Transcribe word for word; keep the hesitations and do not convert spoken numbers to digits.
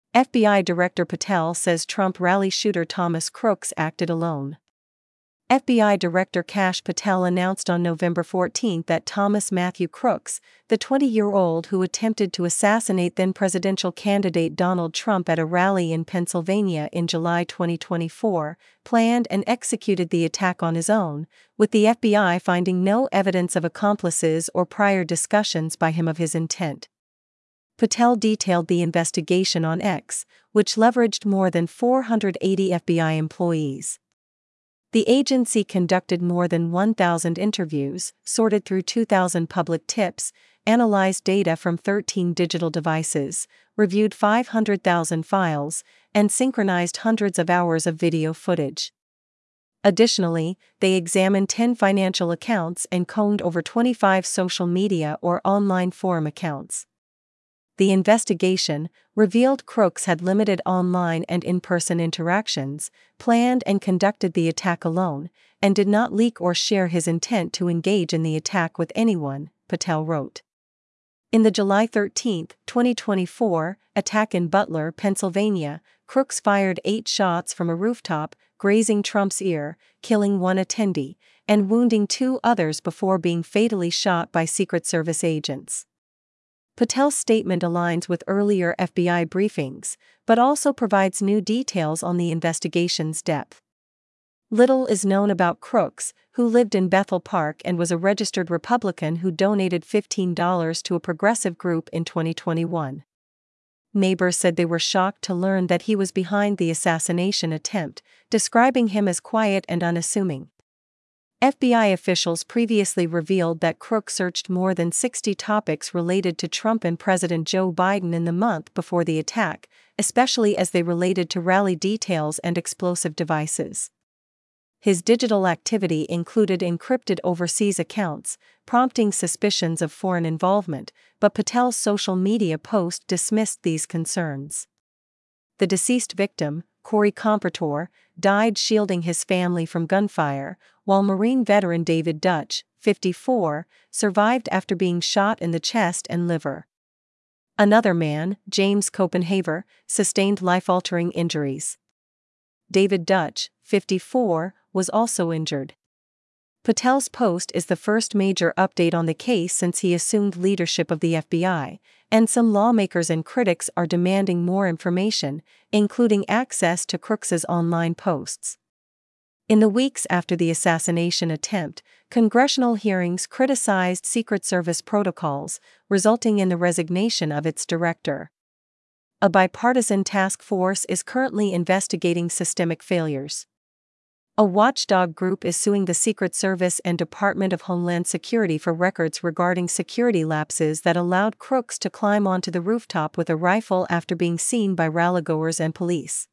F B I Director Patel says Trump rally shooter Thomas Crooks acted alone. F B I Director Kash Patel announced on November fourteenth that Thomas Matthew Crooks, the twenty-year-old who attempted to assassinate then-presidential candidate Donald Trump at a rally in Pennsylvania in July twenty twenty-four, planned and executed the attack on his own, with the F B I finding no evidence of accomplices or prior discussions by him of his intent. Patel detailed the investigation on X, which leveraged more than four hundred eighty F B I employees. The agency conducted more than one thousand interviews, sorted through two thousand public tips, analyzed data from thirteen digital devices, reviewed five hundred thousand files, and synchronized hundreds of hours of video footage. Additionally, they examined ten financial accounts and combed over twenty-five social media or online forum accounts. The investigation revealed Crooks had limited online and in-person interactions, planned and conducted the attack alone, and did not leak or share his intent to engage in the attack with anyone, Patel wrote. In the July thirteenth, twenty twenty-four, attack in Butler, Pennsylvania, Crooks fired eight shots from a rooftop, grazing Trump's ear, killing one attendee, and wounding two others before being fatally shot by Secret Service agents. Patel's statement aligns with earlier F B I briefings, but also provides new details on the investigation's depth. Little is known about Crooks, who lived in Bethel Park and was a registered Republican who donated fifteen dollars to a progressive group in twenty twenty-one. Neighbors said they were shocked to learn that he was behind the assassination attempt, describing him as quiet and unassuming. F B I officials previously revealed that Crooks searched more than sixty topics related to Trump and President Joe Biden in the month before the attack, especially as they related to rally details and explosive devices. His digital activity included encrypted overseas accounts, prompting suspicions of foreign involvement, but Patel's social media post dismissed these concerns. The deceased victim, Corey Compertor, died shielding his family from gunfire, while Marine veteran David Dutch, fifty-four, survived after being shot in the chest and liver. Another man, James Copenhaver, sustained life-altering injuries. David Dutch, fifty-four, was also injured. Patel's post is the first major update on the case since he assumed leadership of the F B I, and some lawmakers and critics are demanding more information, including access to Crooks's online posts. In the weeks after the assassination attempt, congressional hearings criticized Secret Service protocols, resulting in the resignation of its director. A bipartisan task force is currently investigating systemic failures. A watchdog group is suing the Secret Service and Department of Homeland Security for records regarding security lapses that allowed Crooks to climb onto the rooftop with a rifle after being seen by rallygoers and police.